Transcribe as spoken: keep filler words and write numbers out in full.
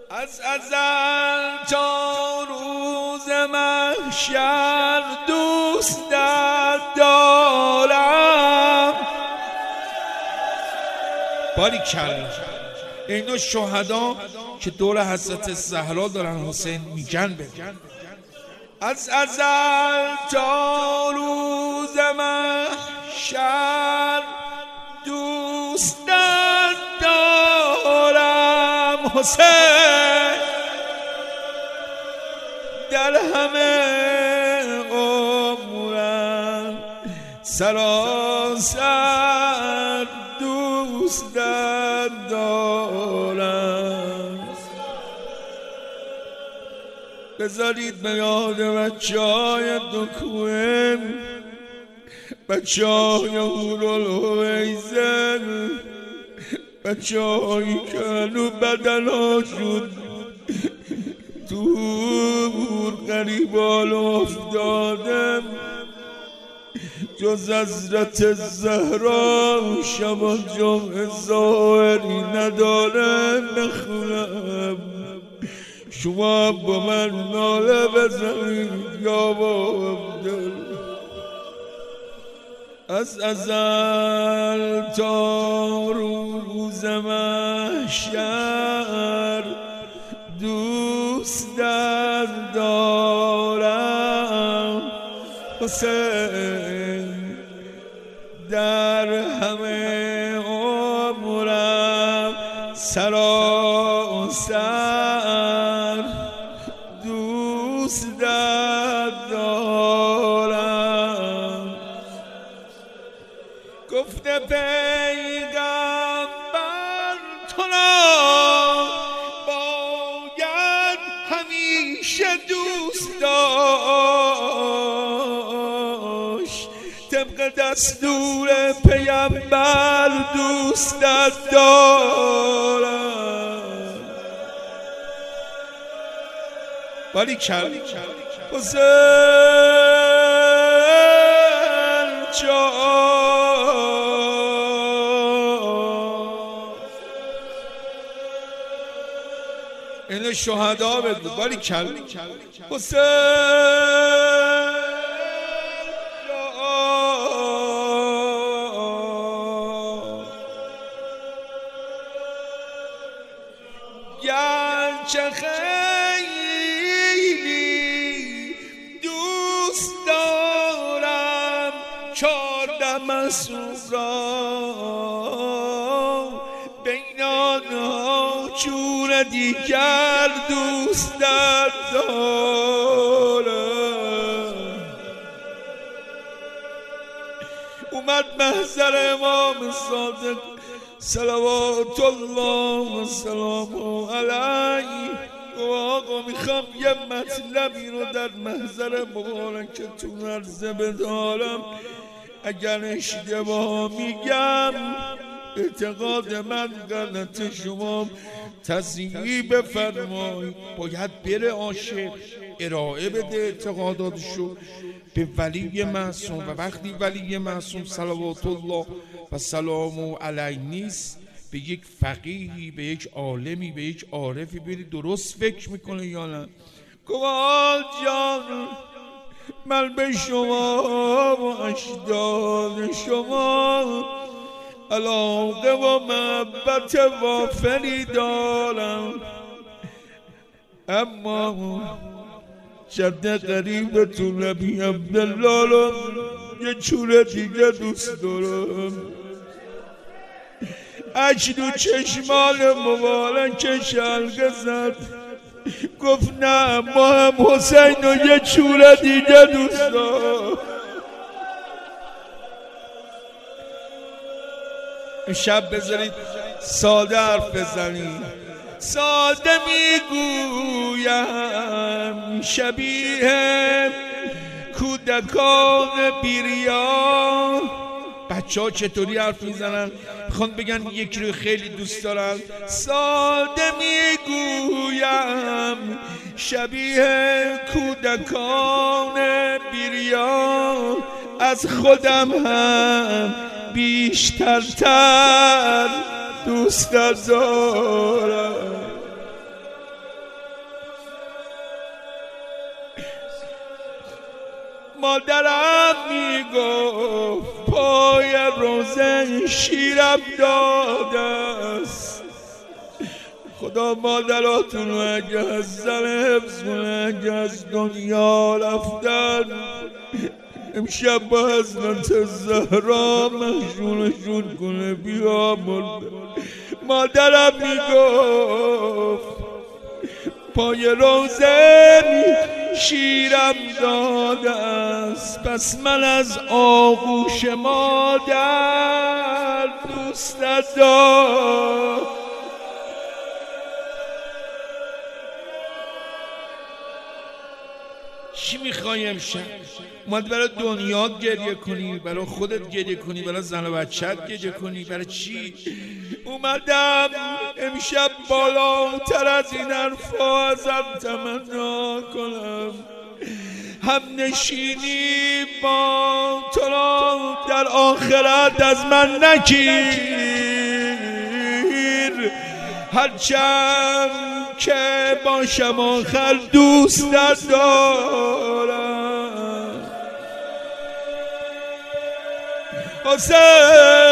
از ازل تا روز محشر دوست دارم. باریکلا. اینا شهدا که دور حضرت زهرا دارن حسین میگن بگن از ازل تا روز محشر دوست دارم. حسین در همه عمرم سراسر دوست دارم. بذارید به یاد بچه های دکوه، بچه های هورالحویزن، بچه هایی که هنو بدن ها شد دور قریبان افتادم، جز حضرت زهرا شما جمع ظاهری نداره. نخونم شما با من ناله بزنید یا با عبدال. از ازل تا روز محشر دوست دارم. حسین در همه عمرم سراسر دوست دارم. گفته پیغمبر تو را باید همیشه دوست داشت، طبق دستور پیغمبر دوست دارم. باریکلا. حسین جان اینو شهدا بگو. باریکلا. حسین گرچه خیلی دوست دارم چارده مسعود را، بین آنها چون دیگر دوست دارم. اومد محضر امام صادق صلوات الله و سلامه علیه و آقا میخوام یه مطلبی رو در محضر مبارکتون عرضه بدارم. اگر اشتباه میگم اعتقاد من غلط، شما تصحیح بفرمایید. باید بره عاشق ارائه بده اعتقاداتشو به ولی معصوم، و وقتی ولی معصوم صلوات الله و سلام علیه نیست، به یک فقیهی، به یک عالمی، به یک عارفی بری درست فکر میکنه یا نه. گوال جان من به شما و اجداد شما علاقه و محبت وافری دارم، اما جد قریبتون نبی عبدالله رو یه چوره دیگه دوست دارم. اجد و چشمان مبارک شلقه زد، گفت نه ما هم حسین رو یه چوره دیگه دوست دارم. شب بذارید ساده حرف بزنید. ساده میگویم شبیه کودکان بیریا. بچه ها چطوری حرف میزنن؟ میخوان بگن یکی رو خیلی دوست دارن. ساده میگویم شبیه کودکان بیریا، از خودم هم بیشترتر دوست دارم. مادرم میگفت پای روزه شیرم داده است. خدا مادراتون رو اگه از زن حفظ کنه، اگه از دنیا رفتن امشب با حضرت زهرا مشغولشون کنه. بیا مرده. مادرم میگفت پای روزه شیرم داده است، پس من از آغوش مادر دوستت دارم. چی میخوای امشب؟ اومد برای دنیا گریه کنی، برای خودت گریه کنی، برای زن و بچت گریه کنی؟ برای چی؟ اومدم امشب بالاتر از این حرفا ازت تمنا کنم، هم نشینی با تو را در آخرت از من نگیر، هرچند که باشم آخر دوستت دارم. حسین